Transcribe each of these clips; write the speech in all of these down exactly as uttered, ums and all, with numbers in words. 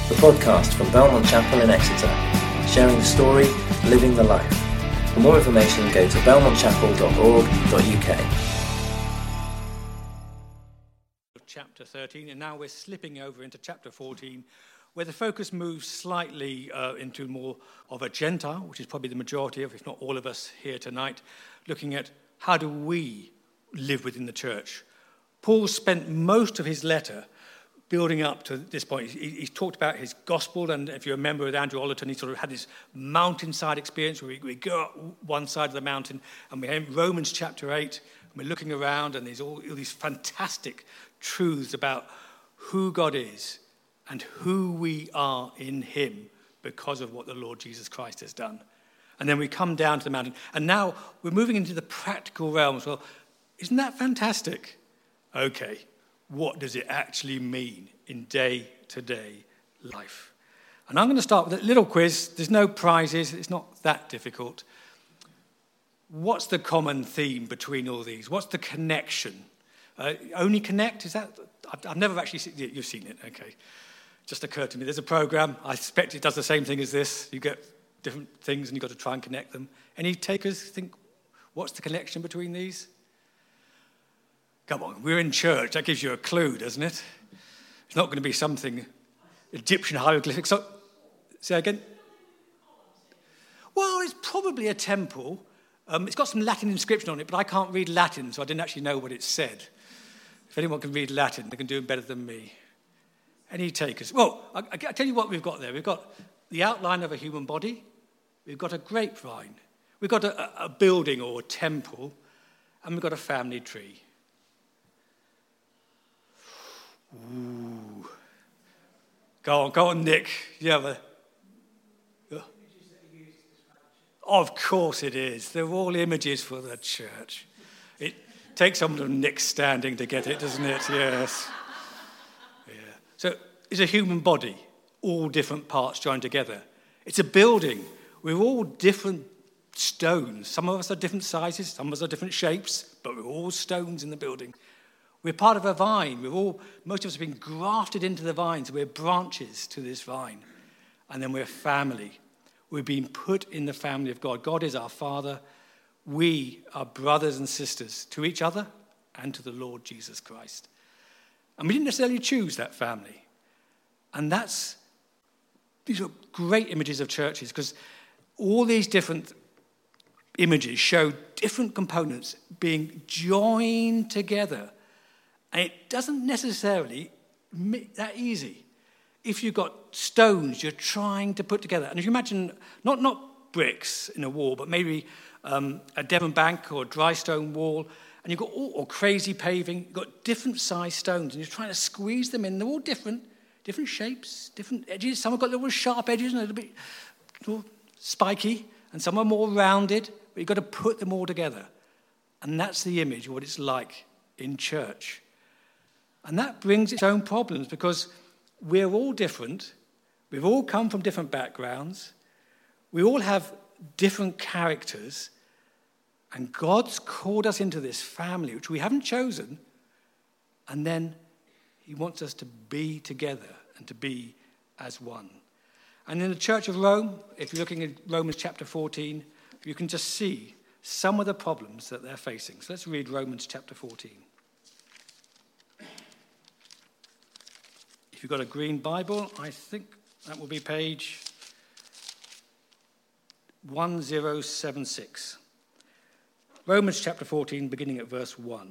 the podcast from Belmont Chapel in Exeter, sharing the story, living the life. For more information, go to belmont chapel dot org dot u k. Chapter thirteen, and now we're slipping over into chapter fourteen, where the focus moves slightly uh, into more of a Gentile, which is probably the majority of, if not all of us here tonight, looking at how do we live within the church. Paul spent most of his letter building up to this point. He, he talked about his gospel, and if you remember with Andrew Ollerton, he sort of had this mountainside experience where we, we go up one side of the mountain, and we're in Romans chapter eight, and we're looking around, and there's all, all these fantastic truths about who God is and who we are in him because of what the Lord Jesus Christ has done. And then we come down to the mountain, and now we're moving into the practical realms. Well, isn't that fantastic? Okay, what does it actually mean in day-to-day life? And I'm going to start with a little quiz. There's no prizes. It's not that difficult. What's the common theme between all these? What's the connection? Uh, only Connect, is that? I've, I've never actually seen it. You've seen it, okay. Just occurred to me. There's a program. I suspect it does the same thing as this. You get different things and you've got to try and connect them. Any takers think, what's the connection between these? Come on, we're in church. That gives you a clue, doesn't it? It's not going to be something Egyptian hieroglyphics. So, say again? Well, it's probably a temple. Um, it's got some Latin inscription on it, but I can't read Latin, so I didn't actually know what it said. If anyone can read Latin, they can do it better than me. Any takers? Well, I, I tell you what we've got there. We've got the outline of a human body. We've got a grapevine. We've got a, a building or a temple. And we've got a family tree. Ooh. Go on, go on, Nick. You have a... Of course it is. They're all images for the church. It takes someone of Nick standing to get it, doesn't it? Yes. Yeah. So it's a human body, all different parts joined together. It's a building. We're all different stones. Some of us are different sizes, some of us are different shapes, but we're all stones in the building. We're part of a vine. We're all, most of us have been grafted into the vine, so we're branches to this vine. And then we're family. We've been put in the family of God. God is our Father. We are brothers and sisters to each other and to the Lord Jesus Christ. And we didn't necessarily choose that family. And that's, these are great images of churches because all these different images show different components being joined together. And it doesn't necessarily make that easy. If you've got stones you're trying to put together, and if you imagine not, not bricks in a wall, but maybe um, a Devon bank or a dry stone wall, and you've got all or crazy paving, you've got different size stones, and you're trying to squeeze them in. They're all different, different shapes, different edges. Some have got little sharp edges and a little bit little spiky, and some are more rounded, but you've got to put them all together. And that's the image of what it's like in church. And that brings its own problems because we're all different. We've all come from different backgrounds. We all have different characters. And God's called us into this family, which we haven't chosen. And then he wants us to be together and to be as one. And in the Church of Rome, if you're looking at Romans chapter fourteen, you can just see some of the problems that they're facing. So let's read Romans chapter fourteen. If you've got a green Bible, I think that will be page one zero seven six. Romans chapter fourteen, beginning at verse one.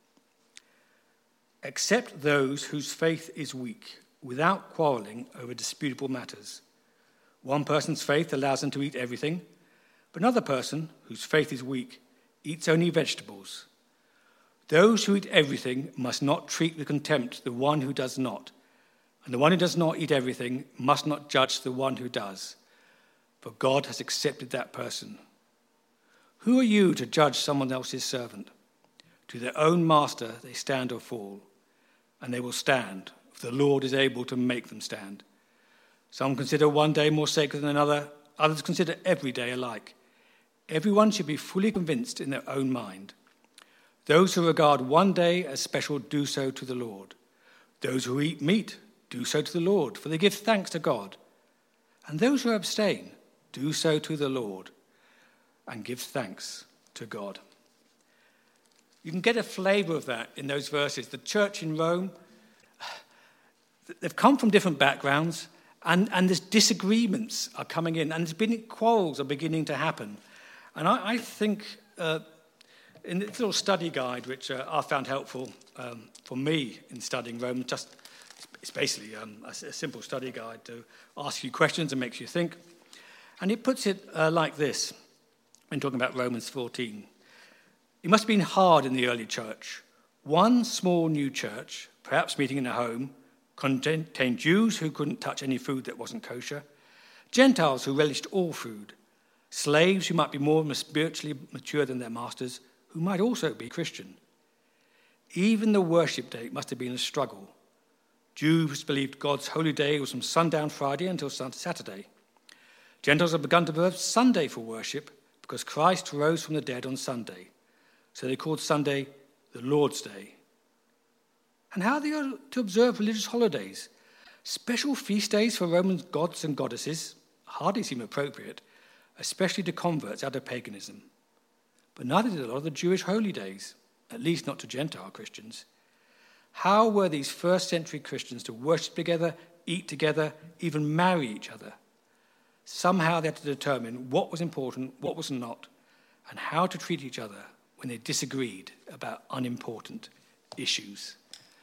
Accept those whose faith is weak, without quarreling over disputable matters. One person's faith allows them to eat everything, but another person, whose faith is weak, eats only vegetables. Those who eat everything must not treat with contempt the one who does not. And the one who does not eat everything must not judge the one who does, for God has accepted that person. Who are you to judge someone else's servant? To their own master they stand or fall, and they will stand, for the Lord is able to make them stand. Some consider one day more sacred than another, others consider every day alike. Everyone should be fully convinced in their own mind. Those who regard one day as special do so to the Lord. Those who eat meat do so to the Lord, for they give thanks to God. And those who abstain, do so to the Lord and give thanks to God. You can get a flavour of that in those verses. The church in Rome, they've come from different backgrounds, and, and there's disagreements are coming in, and there's been quarrels are beginning to happen. And I, I think uh, in this little study guide, which uh, I found helpful um, for me in studying Rome, just it's basically um, a, a simple study guide to ask you questions and makes you think. And it puts it uh, like this, when talking about Romans fourteen. It must have been hard in the early church. One small new church, perhaps meeting in a home, contained Jews who couldn't touch any food that wasn't kosher, Gentiles who relished all food, slaves who might be more spiritually mature than their masters, who might also be Christian. Even the worship day must have been a struggle. Jews believed God's holy day was from sundown Friday until Saturday. Gentiles had begun to observe Sunday for worship because Christ rose from the dead on Sunday. So they called Sunday the Lord's Day. And how are they to observe religious holidays? Special feast days for Roman gods and goddesses hardly seem appropriate, especially to converts out of paganism. But neither did a lot of the Jewish holy days, at least not to Gentile Christians. How were these first century Christians to worship together, eat together, even marry each other? Somehow they had to determine what was important, what was not, and how to treat each other when they disagreed about unimportant issues.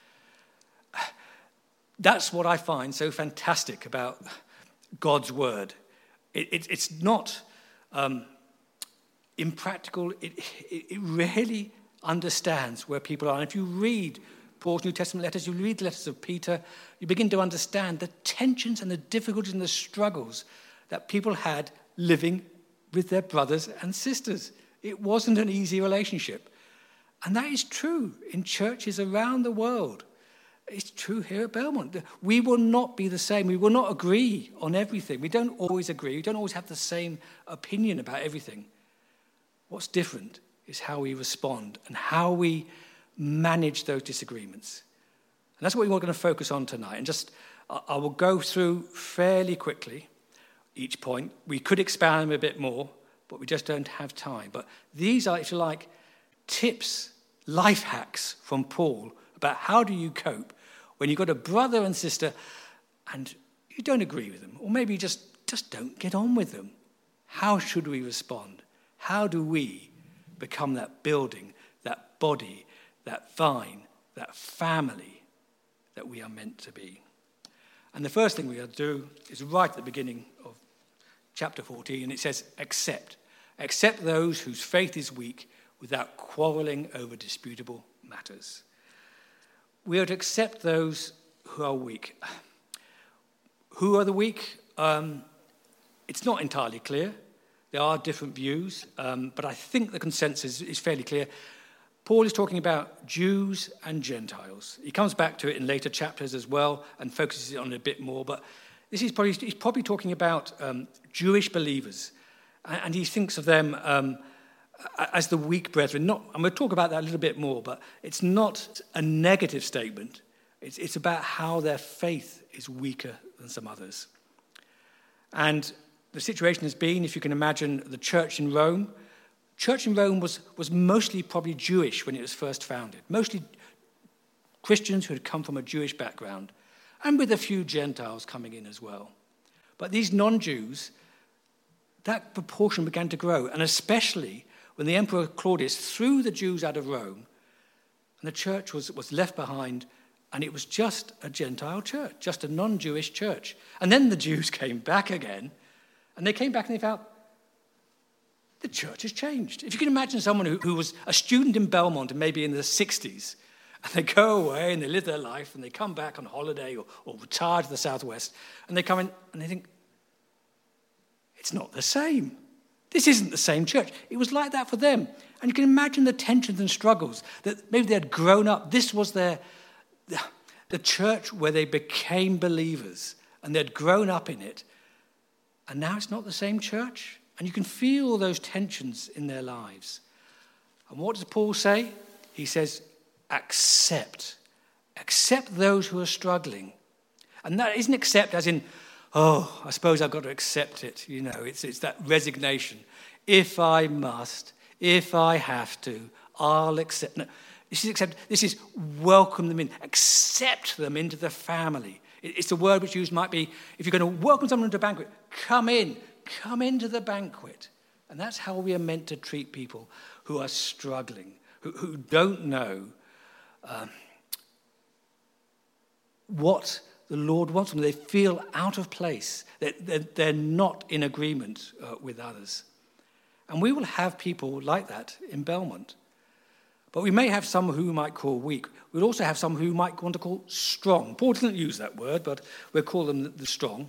That's what I find so fantastic about God's word. It, it, it's not um, impractical. It, it, it really understands where people are. And if you read Paul's New Testament letters, you read the letters of Peter, you begin to understand the tensions and the difficulties and the struggles that people had living with their brothers and sisters. It wasn't an easy relationship. And that is true in churches around the world. It's true here at Belmont. We will not be the same. We will not agree on everything. We don't always agree. We don't always have the same opinion about everything. What's different is how we respond and how we manage those disagreements. And that's what we're going to focus on tonight. And just, I will go through fairly quickly each point. We could expand them a bit more, but we just don't have time. But these are, if you like, tips, life hacks from Paul about how do you cope when you've got a brother and sister and you don't agree with them, or maybe you just, just don't get on with them. How should we respond? How do we become that building, that body, that vine, that family that we are meant to be? And the first thing we have to do is right at the beginning of chapter fourteen, and it says, accept. Accept those whose faith is weak without quarreling over disputable matters. We are to accept those who are weak. Who are the weak? Um, it's not entirely clear. There are different views, um, but I think the consensus is fairly clear. Paul is talking about Jews and Gentiles. He comes back to it in later chapters as well and focuses on it a bit more, but this is probably, he's probably talking about um, Jewish believers, and he thinks of them um, as the weak brethren. Not, I'm going to talk about that a little bit more, but it's not a negative statement. It's, it's about how their faith is weaker than some others. And the situation has been, if you can imagine, the church in Rome. Church in Rome was, was mostly probably Jewish when it was first founded. Mostly Christians who had come from a Jewish background, and with a few Gentiles coming in as well. But these non-Jews, that proportion began to grow, and especially when the Emperor Claudius threw the Jews out of Rome, and the church was, was left behind, and it was just a Gentile church, just a non-Jewish church. And then the Jews came back again, and they came back and they felt, the church has changed. If you can imagine someone who, who was a student in Belmont and maybe in the sixties, and they go away and they live their life and they come back on holiday or, or retire to the southwest, and they come in and they think, it's not the same. This isn't the same church. It was like that for them. And you can imagine the tensions and struggles that maybe they had grown up. This was their the church where they became believers, and they'd grown up in it. And now it's not the same church. And you can feel those tensions in their lives. And what does Paul say? He says, accept. Accept those who are struggling. And that isn't accept as in, oh, I suppose I've got to accept it. You know, it's, it's that resignation. If I must, if I have to, I'll accept. No, this is accept. This is welcome them in. Accept them into the family. It's the word which used might be, if you're going to welcome someone to a banquet, come in. Come into the banquet. And that's how we are meant to treat people who are struggling, who, who don't know um, what the Lord wants from them. They feel out of place. They're, they're, they're not in agreement uh, with others. And we will have people like that in Belmont. But we may have some who we might call weak. We'll also have some who we might want to call strong. Paul doesn't use that word, but we'll call them the, the strong.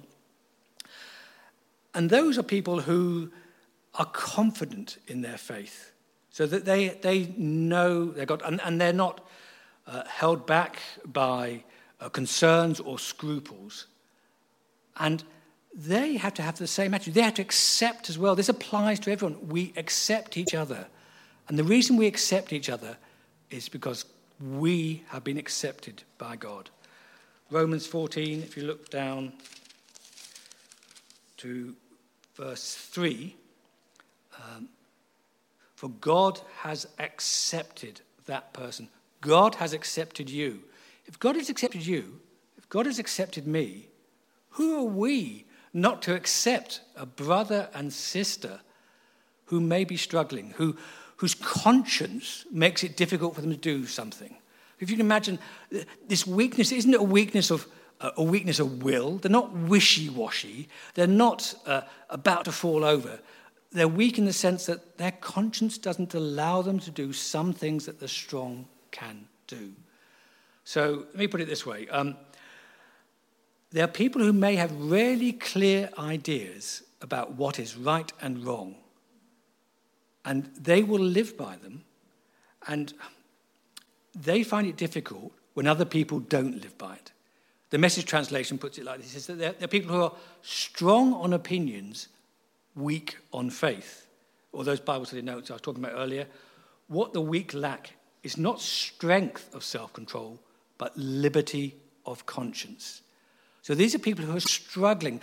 And those are people who are confident in their faith, so that they they know they're God, and, and they're not uh, held back by uh, concerns or scruples. And they have to have the same attitude. They have to accept as well. This applies to everyone. We accept each other. And the reason we accept each other is because we have been accepted by God. Romans fourteen, if you look down to verse three, um, for God has accepted that person. God has accepted you. If God has accepted you, if God has accepted me, who are we not to accept a brother and sister who may be struggling, who, whose conscience makes it difficult for them to do something? If you can imagine, this weakness isn't a weakness of a weakness of will. They're not wishy-washy. They're not uh, about to fall over. They're weak in the sense that their conscience doesn't allow them to do some things that the strong can do. So let me put it this way. Um, there are people who may have really clear ideas about what is right and wrong, and they will live by them, and they find it difficult when other people don't live by it. The Message translation puts it like this: it says that there are people who are strong on opinions, weak on faith. Or those Bible study notes I was talking about earlier. What the weak lack is not strength of self-control, but liberty of conscience. So these are people who are struggling.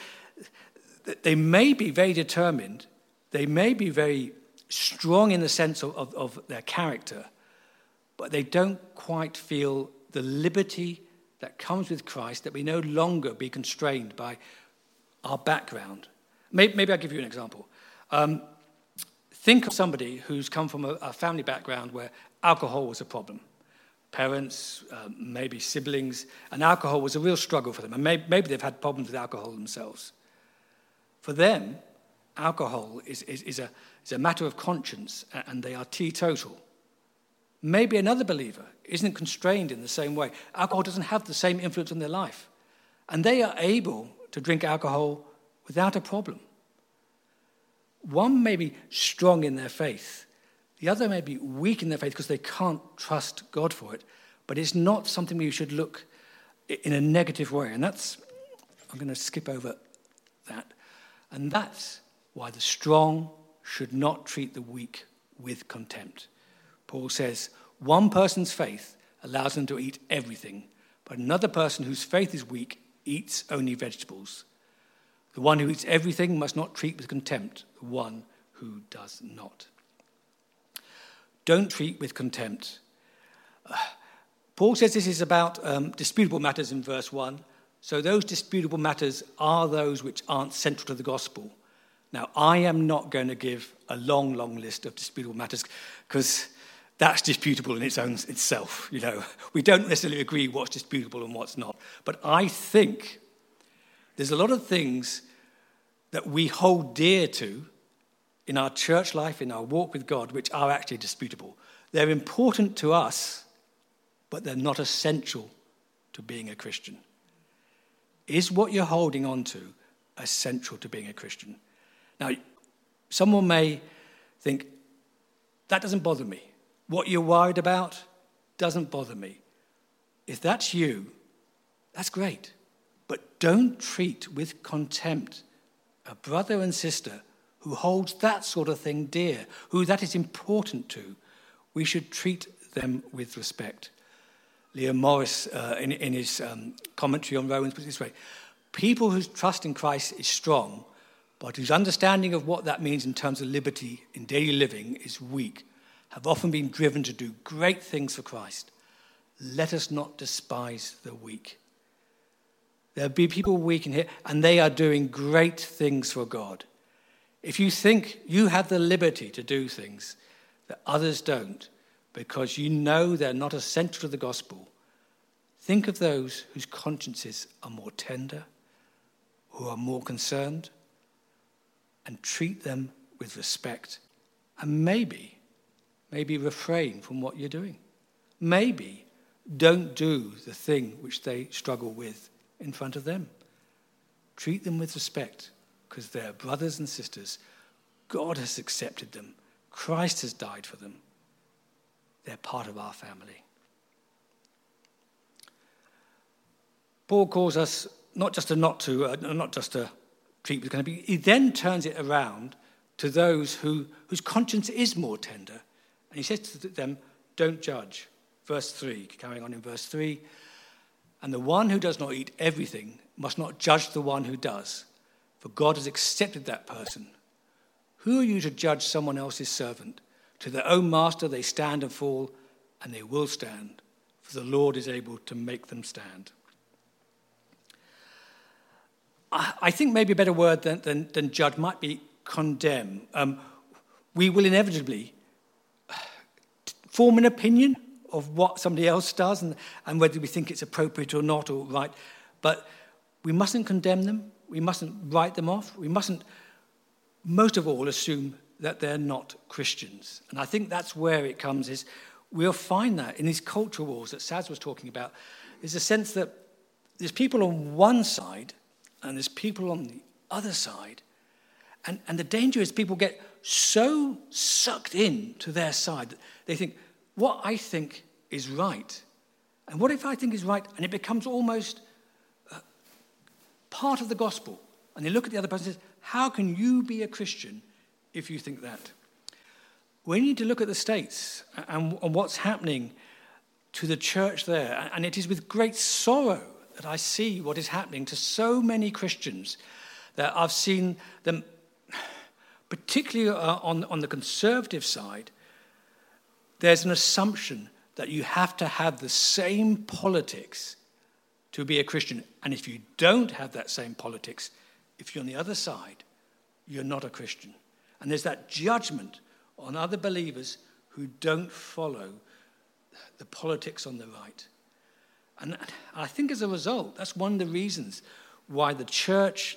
They may be very determined. They may be very strong in the sense of, of, of their character, but they don't quite feel the liberty that comes with Christ, that we no longer be constrained by our background. Maybe, maybe I'll give you an example. Um, think of somebody who's come from a, a family background where alcohol was a problem. Parents, uh, maybe siblings, and alcohol was a real struggle for them. And maybe, maybe they've had problems with alcohol themselves. For them, alcohol is, is, is, a, is a matter of conscience, and they are teetotal. Maybe another believer isn't constrained in the same way. Alcohol doesn't have the same influence on their life. And they are able to drink alcohol without a problem. One may be strong in their faith. The other may be weak in their faith because they can't trust God for it. But it's not something we should look in a negative way. And that's, I'm going to skip over that. And that's why the strong should not treat the weak with contempt. Paul says, one person's faith allows them to eat everything, but another person whose faith is weak eats only vegetables. The one who eats everything must not treat with contempt the one who does not. Don't treat with contempt. Uh, Paul says this is about um, disputable matters in verse one. So those disputable matters are those which aren't central to the gospel. Now, I am not going to give a long, long list of disputable matters because that's disputable in its own itself. You know, we don't necessarily agree what's disputable and what's not. But I think there's a lot of things that we hold dear to in our church life, in our walk with God, which are actually disputable. They're important to us, but they're not essential to being a Christian. Is what you're holding on to essential to being a Christian? Now, someone may think, that doesn't bother me. What you're worried about doesn't bother me. If that's you, that's great. But don't treat with contempt a brother and sister who holds that sort of thing dear, who that is important to. We should treat them with respect. Liam Morris, uh, in, in his um, commentary on Romans, puts it this way: people whose trust in Christ is strong, but whose understanding of what that means in terms of liberty in daily living is weak, have often been driven to do great things for Christ. Let us not despise the weak. There'll be people weak in here, and they are doing great things for God. If you think you have the liberty to do things that others don't, because you know they're not essential to the gospel, think of those whose consciences are more tender, who are more concerned, and treat them with respect. And maybe, maybe refrain from what you're doing. Maybe don't do the thing which they struggle with in front of them. Treat them with respect, because they're brothers and sisters. God has accepted them. Christ has died for them. They're part of our family. Paul calls us not just to not to, uh, not just to treat with kind of, he then turns it around to those who whose conscience is more tender. And he says to them, don't judge. Verse three, carrying on in verse three. And the one who does not eat everything must not judge the one who does, for God has accepted that person. Who are you to judge someone else's servant? To their own master they stand and fall, and they will stand, for the Lord is able to make them stand. I think maybe a better word than, than, than judge might be condemn. Um, we will inevitably form an opinion of what somebody else does and, and whether we think it's appropriate or not or right. But we mustn't condemn them. We mustn't write them off. We mustn't, most of all, assume that they're not Christians. And I think that's where it comes is we'll find that in these culture wars that Saz was talking about. There's a sense that there's people on one side and there's people on the other side. And, and the danger is people get so sucked in to their side that they think, what I think is right. And what if I think is right? And it becomes almost uh, part of the gospel. And they look at the other person and say, how can you be a Christian if you think that? We need to look at the States and, and what's happening to the church there. And it is with great sorrow that I see what is happening to so many Christians, that I've seen them, particularly uh, on, on the conservative side, there's an assumption that you have to have the same politics to be a Christian. And if you don't have that same politics, if you're on the other side, you're not a Christian. And there's that judgment on other believers who don't follow the politics on the right. And I think as a result, that's one of the reasons why the church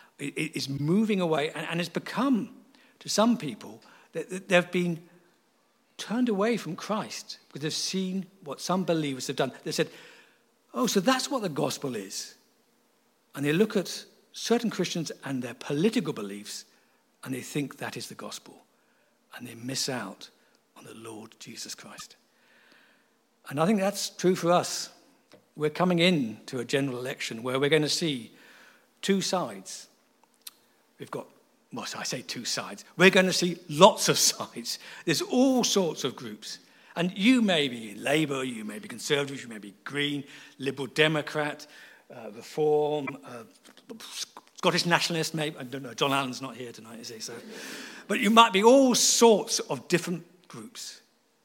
is moving away and has become, to some people, that they've been turned away from Christ because they've seen what some believers have done. They said, oh, so that's what the gospel is. And they look at certain Christians and their political beliefs and they think that is the gospel. And they miss out on the Lord Jesus Christ. And I think that's true for us. We're coming in to a general election where we're going to see two sides. We've got, well, I say two sides. We're going to see lots of sides. There's all sorts of groups. And you may be Labour, you may be Conservative, you may be Green, Liberal Democrat, uh, Reform, uh, Scottish Nationalist, maybe. I don't know, John Allen's not here tonight, is he? So, but you might be all sorts of different groups.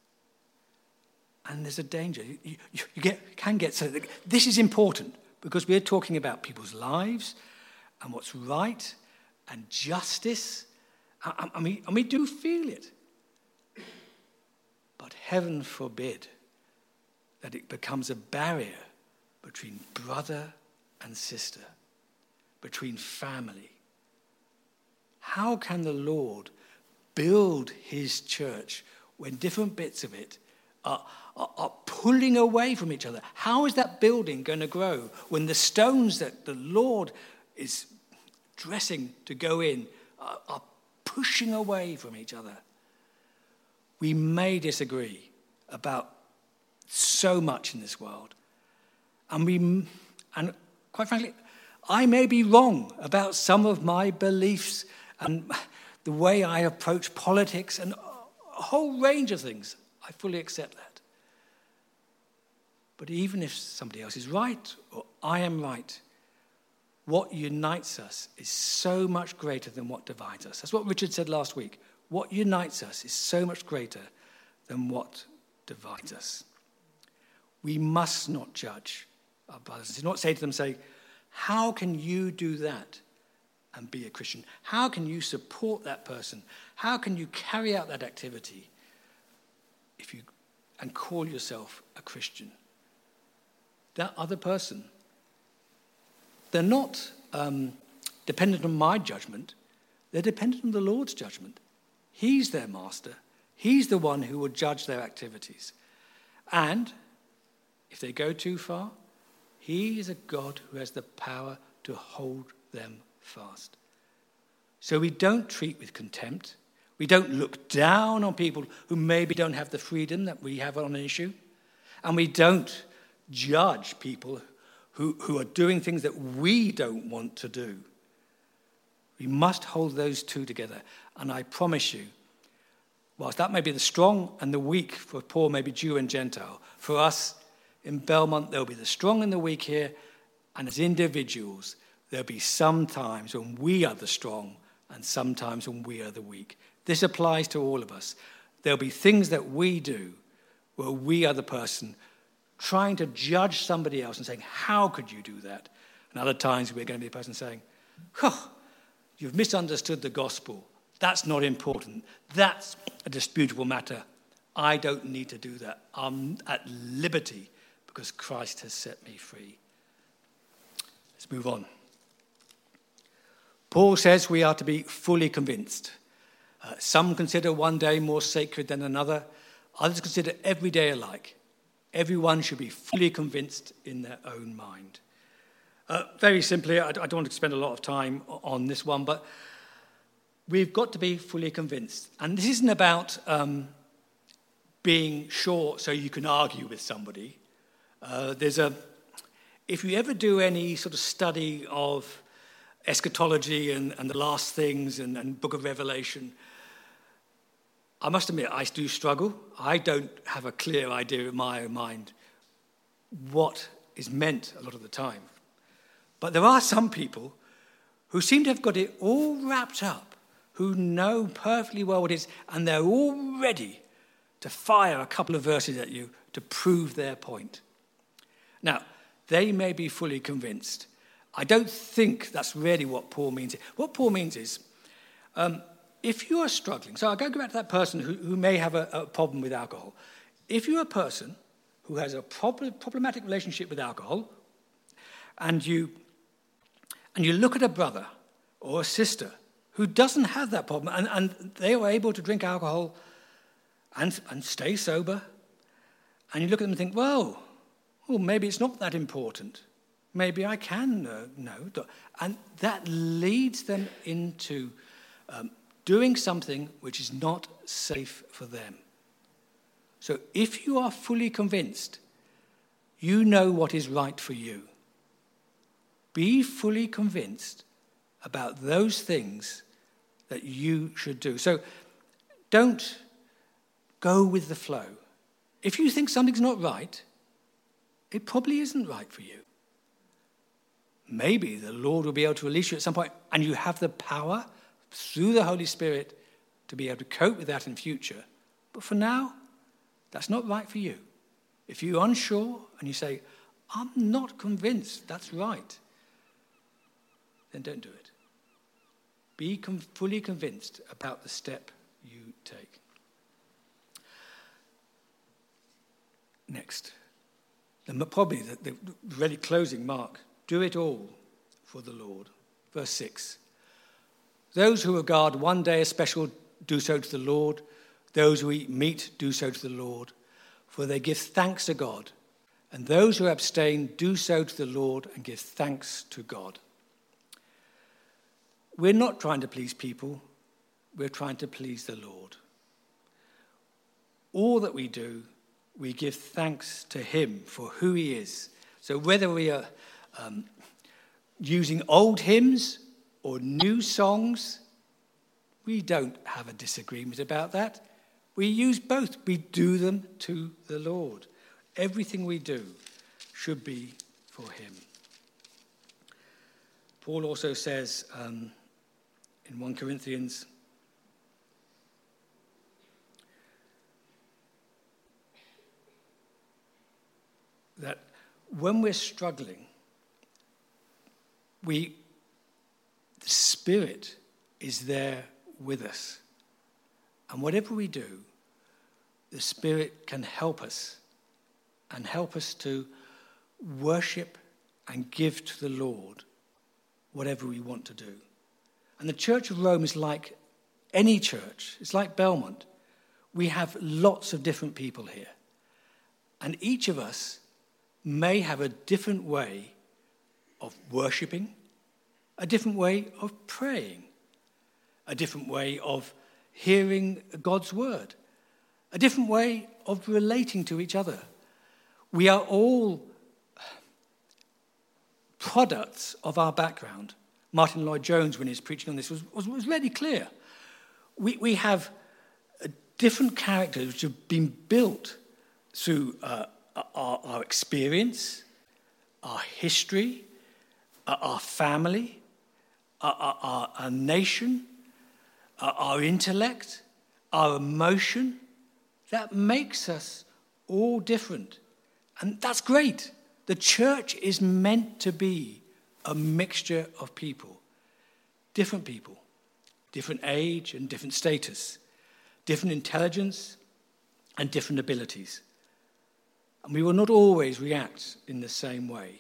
And there's a danger. You, you, you get, can get so. This is important because we're talking about people's lives and what's right and justice. And, and, we, and we do feel it. But heaven forbid that it becomes a barrier between brother and sister, between family. How can the Lord build his church when different bits of it are, are, are pulling away from each other? How is that building going to grow when the stones that the Lord is dressing to go in are, are pushing away from each other? We may disagree about so much in this world. And we, and quite frankly, I may be wrong about some of my beliefs and the way I approach politics and a whole range of things. I fully accept that. But even if somebody else is right or I am right, what unites us is so much greater than what divides us. That's what Richard said last week. What unites us is so much greater than what divides us. We must not judge our brothers. It's not say to them, say, how can you do that and be a Christian? How can you support that person? How can you carry out that activity if you and call yourself a Christian? That other person, they're not um, dependent on my judgment. They're dependent on the Lord's judgment. He's their master. He's the one who will judge their activities. And if they go too far, he is a God who has the power to hold them fast. So we don't treat with contempt. We don't look down on people who maybe don't have the freedom that we have on an issue. And we don't judge people who, who are doing things that we don't want to do. We must hold those two together. And I promise you, whilst that may be the strong and the weak for Paul, maybe Jew and Gentile, for us in Belmont, there'll be the strong and the weak here. And as individuals, there'll be some times when we are the strong and sometimes when we are the weak. This applies to all of us. There'll be things that we do where we are the person trying to judge somebody else and saying, how could you do that? And other times we're going to be the person saying, oh, you've misunderstood the gospel. That's not important. That's a disputable matter. I don't need to do that. I'm at liberty because Christ has set me free. Let's move on. Paul says we are to be fully convinced. Uh, some consider one day more sacred than another. Others consider every day alike. Everyone should be fully convinced in their own mind. Uh, very simply, I, I don't want to spend a lot of time on this one, but we've got to be fully convinced. And this isn't about um, being sure so you can argue with somebody. Uh, there's a, if you ever do any sort of study of eschatology and, and the last things and, and Book of Revelation, I must admit, I do struggle. I don't have a clear idea in my own mind what is meant a lot of the time. But there are some people who seem to have got it all wrapped up, who know perfectly well what it is, and they're all ready to fire a couple of verses at you to prove their point. Now, they may be fully convinced. I don't think that's really what Paul means. What Paul means is, um, if you are struggling, so I'll go back to that person who, who may have a, a problem with alcohol. If you're a person who has a prob- problematic relationship with alcohol, and you and you look at a brother or a sister who doesn't have that problem, and, and they are able to drink alcohol and, and stay sober, and you look at them and think, well, well, maybe it's not that important. Maybe I can uh, know. And that leads them into um, doing something which is not safe for them. So if you are fully convinced, you know what is right for you. Be fully convinced about those things that you should do. So don't go with the flow. If you think something's not right, it probably isn't right for you. Maybe the Lord will be able to release you at some point, and you have the power through the Holy Spirit to be able to cope with that in future. But for now, that's not right for you. If you're unsure and you say, I'm not convinced that's right, then don't do it. Be com- fully convinced about the step you take. Next. And probably the, the really closing mark. Do it all for the Lord. Verse six. Those who regard one day as special do so to the Lord. Those who eat meat do so to the Lord, for they give thanks to God. And those who abstain do so to the Lord and give thanks to God. We're not trying to please people. We're trying to please the Lord. All that we do, we give thanks to him for who he is. So whether we are um, using old hymns or new songs, we don't have a disagreement about that. We use both. We do them to the Lord. Everything we do, should be for him. Paul also says um, in First Corinthians, that when we're struggling, we, the Spirit is there with us. And whatever we do, the Spirit can help us and help us to worship and give to the Lord whatever we want to do. And the Church of Rome is like any church. It's like Belmont. We have lots of different people here. And each of us may have a different way of worshipping, a different way of praying, a different way of hearing God's word, a different way of relating to each other. We are all products of our background. Martin Lloyd-Jones, when he was preaching on this, was, was, was really clear. We, we have different characters which have been built through uh, our, our experience, our history, uh, our family, our, our, our, our nation, our, our intellect, our emotion. That makes us all different. And that's great. The church is meant to be a mixture of people, different people, different age and different status, different intelligence and different abilities. And we will not always react in the same way.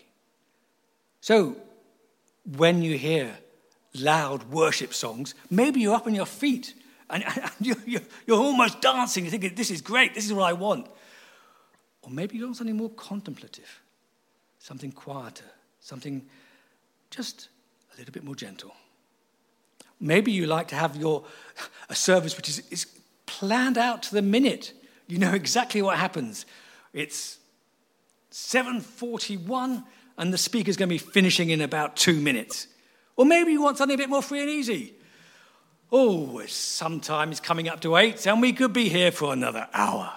So, when you hear loud worship songs, maybe you're up on your feet and, and you're, you're almost dancing. You're thinking, this is great, this is what I want. Or maybe you want something more contemplative, something quieter, something just a little bit more gentle. Maybe you like to have your a service which is, is planned out to the minute. You know exactly what happens. It's seven forty-one and the speaker's going to be finishing in about two minutes. Or maybe you want something a bit more free and easy. Oh, it's sometimes coming up to eight and we could be here for another hour.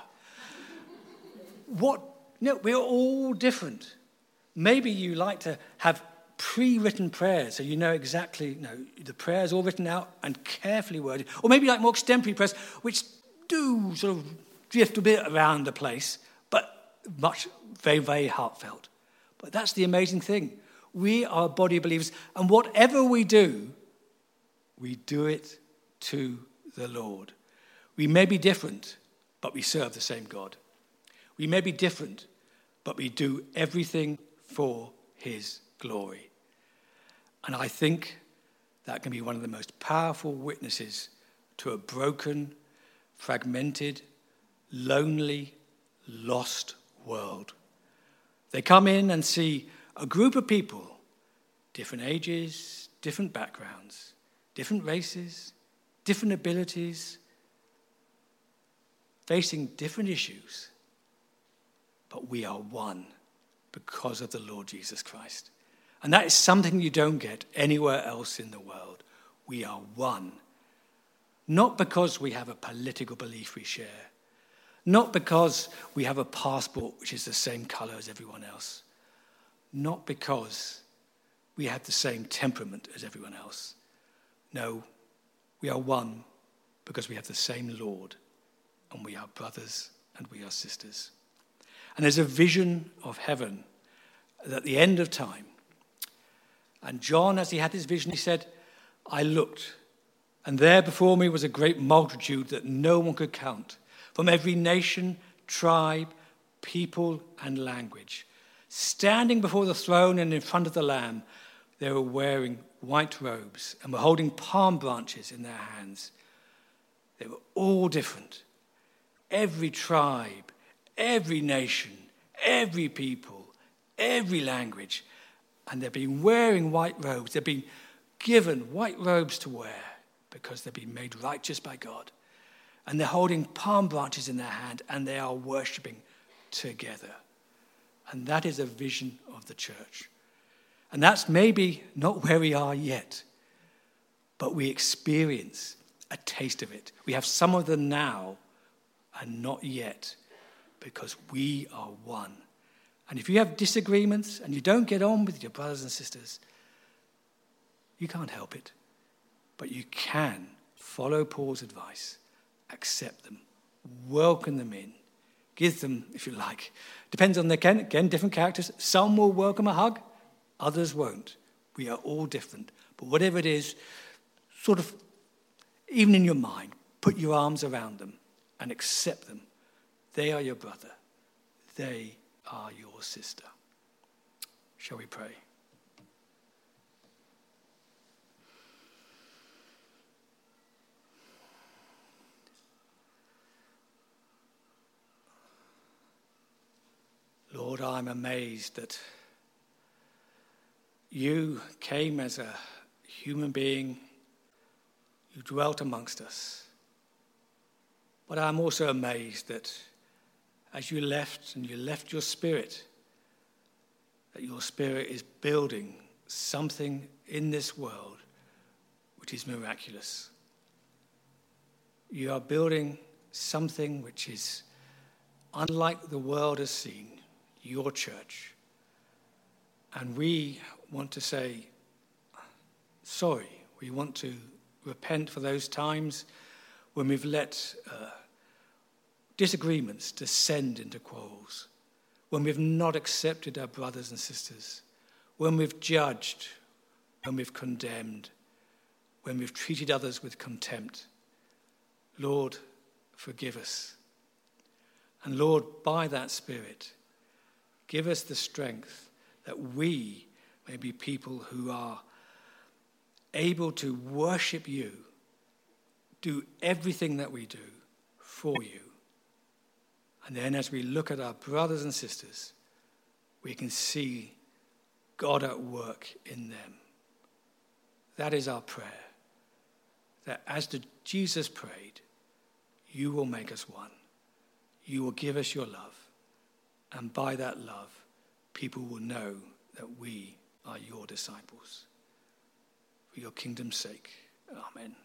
What? No, we're all different. Maybe you like to have pre-written prayers, so you know exactly, you know, the prayers all written out and carefully worded. Or maybe you like more extemporary prayers, which do sort of drift a bit around the place, but much, very, very heartfelt. But that's the amazing thing. We are a body of believers, and whatever we do, we do it to the Lord. We may be different, but we serve the same God. We may be different, but we do everything for his glory. And I think that can be one of the most powerful witnesses to a broken, fragmented, lonely, lost world. They come in and see a group of people, different ages, different backgrounds, different races, different abilities, facing different issues, but we are one because of the Lord Jesus Christ. And that is something you don't get anywhere else in the world. We are one. Not because we have a political belief we share. Not because we have a passport which is the same color as everyone else. Not because we have the same temperament as everyone else. No, we are one because we have the same Lord, and we are brothers and we are sisters. And there's a vision of heaven at the end of time. And John, as he had this vision, he said, I looked, and there before me was a great multitude that no one could count, from every nation, tribe, people, and language. Standing before the throne and in front of the Lamb, they were wearing white robes and were holding palm branches in their hands. They were all different. Every tribe, every nation, every people, every language. And they've been wearing white robes. They've been given white robes to wear because they've been made righteous by God. And they're holding palm branches in their hand and they are worshipping together. And that is a vision of the church. And that's maybe not where we are yet, but we experience a taste of it. We have some of them now and not yet, because we are one. And if you have disagreements and you don't get on with your brothers and sisters, you can't help it. But you can follow Paul's advice, accept them, welcome them in, give them, if you like. Depends on their, again, different characters. Some will welcome a hug, others won't. We are all different. But whatever it is, sort of, even in your mind, put your arms around them and accept them. They are your brother. They are your sister. Shall we pray? Lord, I'm amazed that you came as a human being. You dwelt amongst us. But I'm also amazed that as you left and you left your spirit, that your spirit is building something in this world which is miraculous. You are building something which is unlike the world has seen, your church. And we want to say, sorry. We want to repent for those times when we've let uh, disagreements descend into quarrels, when we've not accepted our brothers and sisters, when we've judged, when we've condemned, when we've treated others with contempt. Lord, forgive us. And Lord, by that Spirit, give us the strength that we may be people who are able to worship you, do everything that we do for you. And then as we look at our brothers and sisters, we can see God at work in them. That is our prayer. That as the Jesus prayed, you will make us one. You will give us your love. And by that love, people will know that we are your disciples. For your kingdom's sake. Amen.